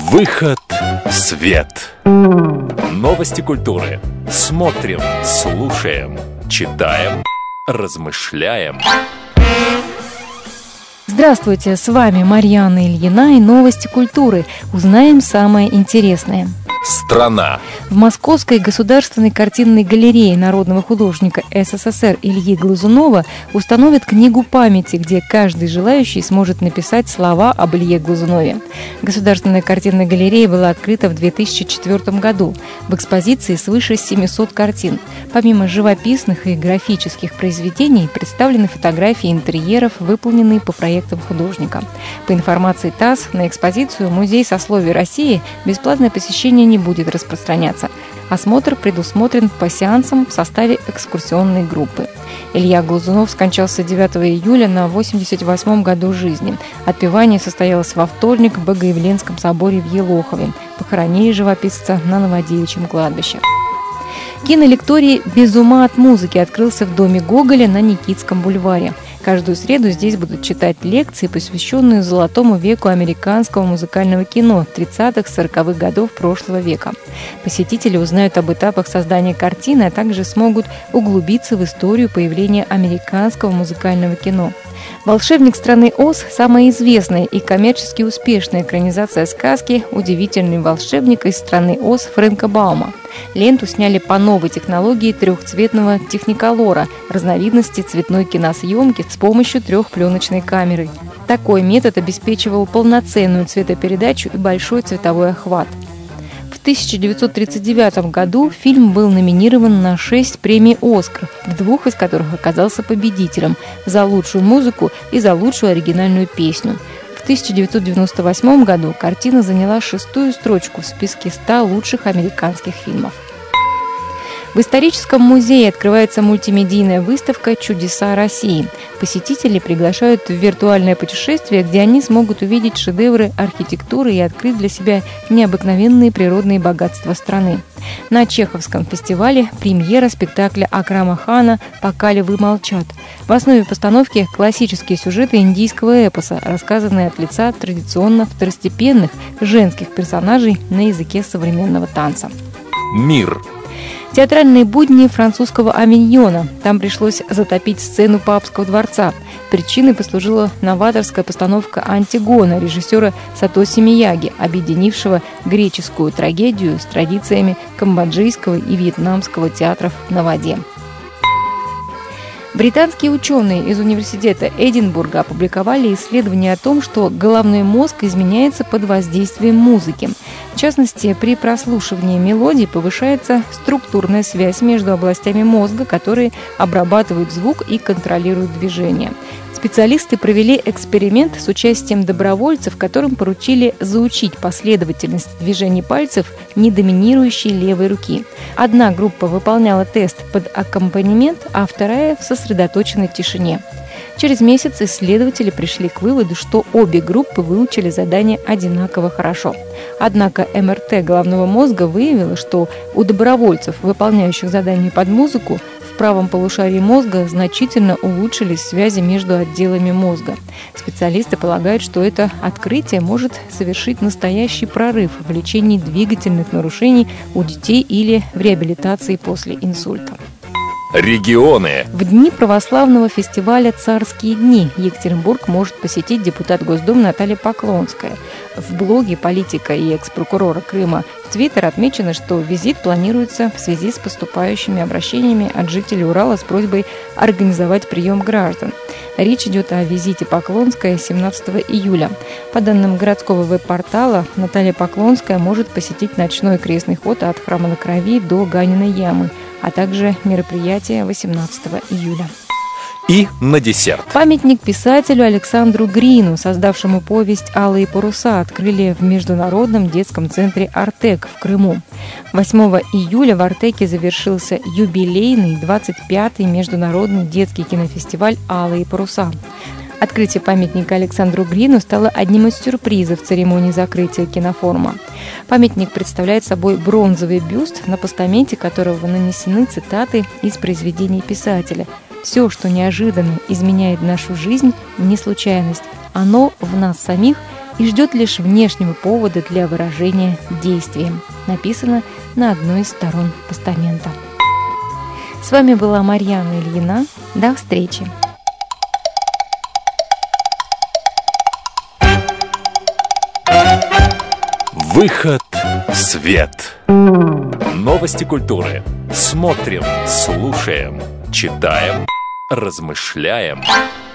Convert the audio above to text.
Выход в свет. Новости культуры. Смотрим, слушаем, читаем, размышляем. Здравствуйте, с вами Марьяна Ильина и новости культуры. Узнаем самое интересное. Страна. В Московской государственной картинной галерее народного художника СССР Ильи Глазунова установят книгу памяти, где каждый желающий сможет написать слова об Илье Глазунове. Государственная картинная галерея была открыта в 2004 году. В экспозиции свыше 700 картин. Помимо живописных и графических произведений, представлены фотографии интерьеров, выполненные по проектам художника. По информации ТАСС, на экспозицию «Музей сословий России» бесплатное посещение не будет распространяться. Осмотр предусмотрен по сеансам в составе экскурсионной группы. Илья Глазунов скончался 9 июля на 88 году жизни. Отпевание состоялось во вторник в Богоявленском соборе в Елохове. Похоронили живописца на Новодевичьем кладбище. Кинолекторий «Без ума от музыки» открылся в доме Гоголя на Никитском бульваре. Каждую среду здесь будут читать лекции, посвященные золотому веку американского музыкального кино 30-40-х годов прошлого века. Посетители узнают об этапах создания картины, а также смогут углубиться в историю появления американского музыкального кино. «Волшебник страны Оз» – самая известная и коммерчески успешная экранизация сказки «Удивительный волшебник из страны Оз» Фрэнка Баума. Ленту сняли по новой технологии трехцветного техниколора, разновидности цветной киносъемки с помощью трехпленочной камеры. Такой метод обеспечивал полноценную цветопередачу и большой цветовой охват. В 1939 году фильм был номинирован на 6 премий «Оскар», в 2 из которых оказался победителем – за лучшую музыку и за лучшую оригинальную песню. В 1998 году картина заняла 6-ю строчку в списке 100 лучших американских фильмов. В историческом музее открывается мультимедийная выставка «Чудеса России». Посетители приглашают в виртуальное путешествие, где они смогут увидеть шедевры архитектуры и открыть для себя необыкновенные природные богатства страны. На Чеховском фестивале премьера спектакля Акрама Хана «Пока львы молчат». В основе постановки классические сюжеты индийского эпоса, рассказанные от лица традиционно второстепенных женских персонажей на языке современного танца. Мир. Театральные будни французского Авиньона. Там пришлось затопить сцену Папского дворца. Причиной послужила новаторская постановка «Антигона» режиссера Сатоси Мияги, объединившего греческую трагедию с традициями камбоджийского и вьетнамского театров на воде. Британские ученые из университета Эдинбурга опубликовали исследование о том, что головной мозг изменяется под воздействием музыки. В частности, при прослушивании мелодий повышается структурная связь между областями мозга, которые обрабатывают звук и контролируют движение. Специалисты провели эксперимент с участием добровольцев, которым поручили заучить последовательность движений пальцев недоминирующей левой руки. Одна группа выполняла тест под аккомпанемент, а вторая в сосредоточенной тишине. Через месяц исследователи пришли к выводу, что обе группы выучили задание одинаково хорошо. Однако МРТ головного мозга выявило, что у добровольцев, выполняющих задания под музыку, в правом полушарии мозга значительно улучшились связи между отделами мозга. Специалисты полагают, что это открытие может совершить настоящий прорыв в лечении двигательных нарушений у детей или в реабилитации после инсульта. Регионы. В дни православного фестиваля «Царские дни» Екатеринбург может посетить депутат Госдумы Наталья Поклонская. В блоге политика и экс-прокурора Крыма в Твиттер отмечено, что визит планируется в связи с поступающими обращениями от жителей Урала с просьбой организовать прием граждан. Речь идет о визите Поклонской 17 июля. По данным городского веб-портала, Наталья Поклонская может посетить ночной крестный ход от Храма на Крови до Ганиной ямы, а также мероприятие 18 июля. И на десерт. Памятник писателю Александру Грину, создавшему повесть «Алые паруса», открыли в Международном детском центре «Артек» в Крыму. 8 июля в «Артеке» завершился юбилейный 25-й Международный детский кинофестиваль «Алые паруса». Открытие памятника Александру Грину стало одним из сюрпризов церемонии закрытия кинофорума. Памятник представляет собой бронзовый бюст, на постаменте которого нанесены цитаты из произведений писателя. «Все, что неожиданно изменяет нашу жизнь, не случайность. Оно в нас самих и ждет лишь внешнего повода для выражения действием. Написано на одной из сторон постамента. С вами была Марьяна Ильина. До встречи! Выход в свет. Новости культуры. Смотрим, слушаем, читаем, размышляем.